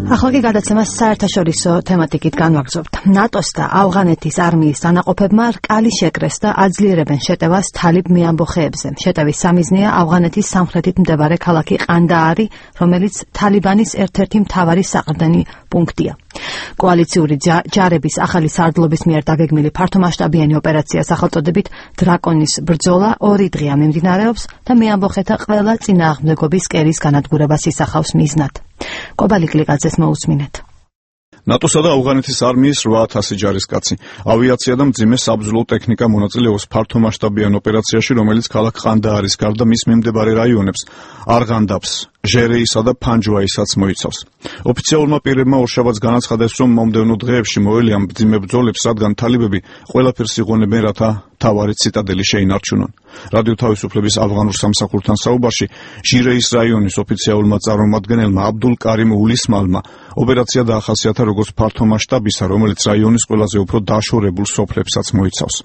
ახლა კი გადაცემას საერთაშორისო თემატიკით განვაგრძობთ. ნატოს და ავღანეთის არმიის დანაყოფებმა რკალი შეკრეს და აძლიერებენ შეტევას თალიბ მეამბოხეებზე. შეტევის სამიზნეა ავღანეთის სამხრეთით მდებარე ქალაქი ყანდაარი, რომელიც თალიბანის ერთ-ერთი მთავარი საყრდენი პუნქტია. კოალიციური ჯარების ახალი სარდლობის მიერ დაგეგმილი ფართომასშტაბიანი ოპერაცია სახელწოდებით დრაკონის ბრძოლა 2 დღეა მიმდინარეობს და მეამბოხეთა ყველა წინააღმდეგობის კერის განადგურებას ისახავს მიზნად. კობალი კლიკაძეს მოусმინეთ. ნატოსა და ავღანეთის არმიის 8000 ჯარისკაცი, ავიაცია და მძიმე საბრძოლო ტექნიკა მონაწილეობს ფართომასშტაბიან ოპერაციაში, რომელიც ქალაქ ყანდაარის გარდა მის მიმდებარე რაიონებს არღანდაბს, ჟერეისა და ფანჯვაისაც მოიცავს. ოფიციალურმა პირებმა ორშაბათს განაცხადეს, რომ მომდევნო დღეებში მოელიან მძიმე ბრძოლებს, რადგან თალიბები ყველაფერს იღონებენ, რათა თავარი ციტადელი შეინარჩუნონ. რადიო თავისუფლების ავღანურ სამსახურთან საუბარში ჟირეის რაიონის ოფიციალურმა წარმომადგენელმა აბდულ კარიმ ულისმალმა ოპერაცია დაახასიათა როგორც ფართომასშტაბისა, რომელიც რაიონის ყველაზე უფრო დაშორებულ სოფლებსაც მოიცავს.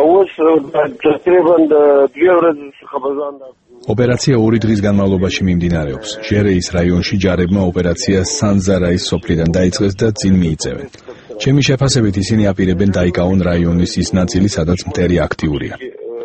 ოპერაცია 2 დღის განმავლობაში მიმდინარეობს. ჟერეის რაიონში ჯარებმა ოპერაცია სანზარაის სოფლიდან დაიწყეს და წინ მიიწევენ. ჩემი შეფასებით ისინი აპირებენ დაიკავონ რაიონის ის ნაწილი, სადაც მტერი აქტიურია.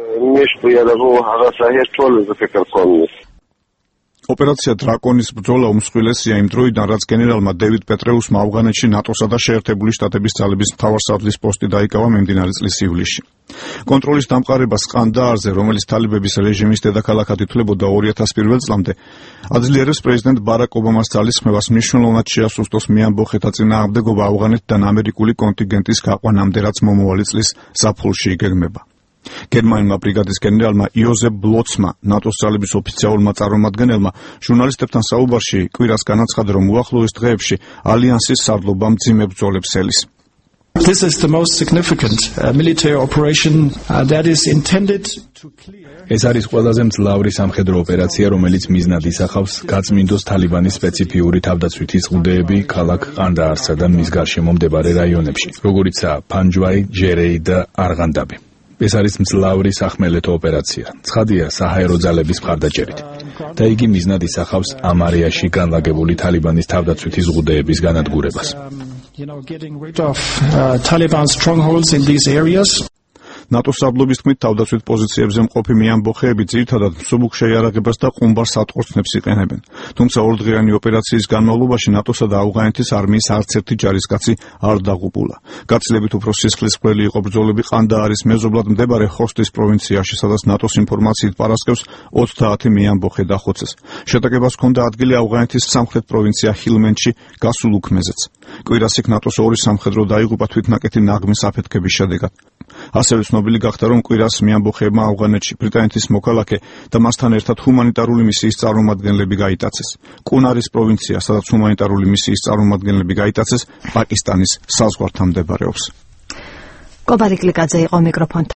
ოპერაცია დრაკონის ბრძოლა უმსხვილესია იმ დროიდან, რაც გენერალმა დევიდ პეტრეუსმა ავღანეთში ნატოსა და შეერთებული შტატების ძალების მთავარსარდლის პოსტი დაიკავა მიმდინარე წლის ივლისში. კონტროლის დამყარებას ყანდაარზე, რომელიც თალიბების რეჟიმის დედაქალაქად ითვლებოდა 2001 წლამდე, აძლიერებს პრეზიდენტ ბარაკ ობამას ძალისხმევას, მნიშვნელოვნად შეასუსტოს მეამბოხეთა წინააღმდეგობა ავღანეთიდან ამერიკული კონტინგენტის გაყვანამდე, რაც მომავალი წლის ზაფხულში იგეგმება. გერმანულმა ბრიგადის გენერალმა იოზეფ ბლოცმა, ნატოს ძალების ოფიციალურმა წარმომადგენელმა, ჟურნალისტებთან საუბარში კვირას განაცხადა, რომ უახლოეს დღეებში ალიანსის სარდლობა მძიმე ბრძოლებს ელის. This is the most significant military operation that is intended to clear. ეს არის ყველაზე მძლავრი სამხედრო ოპერაცია, რომელიც მიზნად ისახავს გაწმინდოს თალიბანის სპეციფიური თავდაცვითი წყვილები ქალაქ ყანდაარსა და მის გარშემო მდებარე რაიონებში, როგორიცაა ფანჯვაი, ჟერეი და არღანდაბი. ეს არის მძლავრი სახმელეთო ოპერაცია, ცხადია საჰაერო ძალების მხარდაჭერით და იგი მიზნად ისახავს ამ არეაში განლაგებული თალიბანის თავდაცვითი ზღუდეების განადგურებას. Getting rid of Taliban strongholds in these areas. ნატოს სარდლობის თქმით, თავდაცვით პოზიციებზე მყოფი მეამბოხეები ძირითადად მსუბუქ შეიარაღებას და ყუმბარ სატყორცნებს იყენებენ. თუმცა 2 დღიანი ოპერაციის განმავლობაში ნატოსა და ავღანეთის არმიის არც ერთი ჯარისკაცი არ დაღუპულა. გაცილებით უფრო სისხლისმღვრელი იყო ბრძოლები ყანდაარის მეზობლად მდებარე ხოსტის პროვინციაში, სადაც ნატოს ინფორმაციით პარასკევს 30 მეამბოხე დახოცეს. შეტაკებას ჰქონდა ადგილი ავღანეთის სამხრეთ პროვინცია ჰილმენდში გასულ უქმეზეც. კვირას იქ ნატოს 2 სამხედრო დაიღუპა თვითნაკეთი ნაღმის აფეთქების შედეგად. ასევე ცნობილი გახდა, რომ კვირას მეამბოხეებმა ავღანეთში ბრიტანეთის მოქალაქე და მასთან ერთად ჰუმანიტარული მისიის წარმომადგენლები გაიტაცეს. კუნარის პროვინცია, სადაც ჰუმანიტარული მისიის წარმომადგენლები გაიტაცეს, პაკისტანის საზღვართან მდებარეობს. კობალი კლიკაძე იყო მიკროფონთან.